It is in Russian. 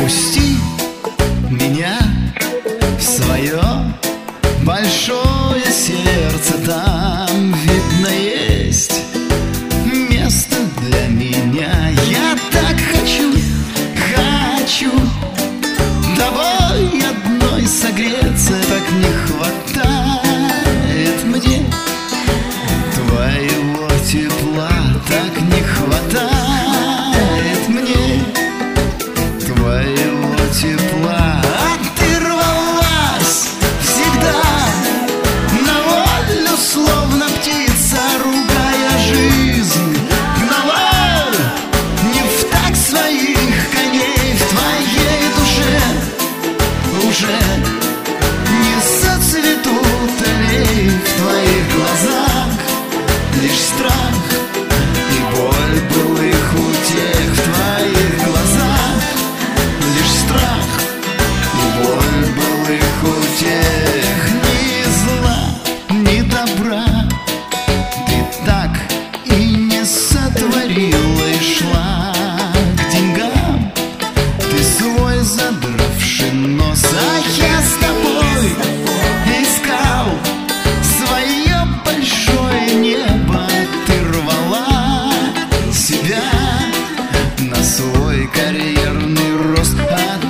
Пусти меня в свое большое сердце, там, видно, есть место для меня. Я так хочу, хочу тобой одной согреться, так не хватает мне твоего тепла, так не хватает мне твоего тепла. А ты рвалась всегда на волю, словно птица, ругая жизнь, гнала не в так своих коней. В твоей душе уже не зацветут аллеи, в твоих глазах лишь страх и боль былых утех. В твоих глазах лишь страх и боль былых утех. Ни зла, ни добра ты так и не сотворила, и шла к деньгам ты свой задравший нос. А я с тобой искал свое большое небо, ты рвала себя на свой карьерный рост. А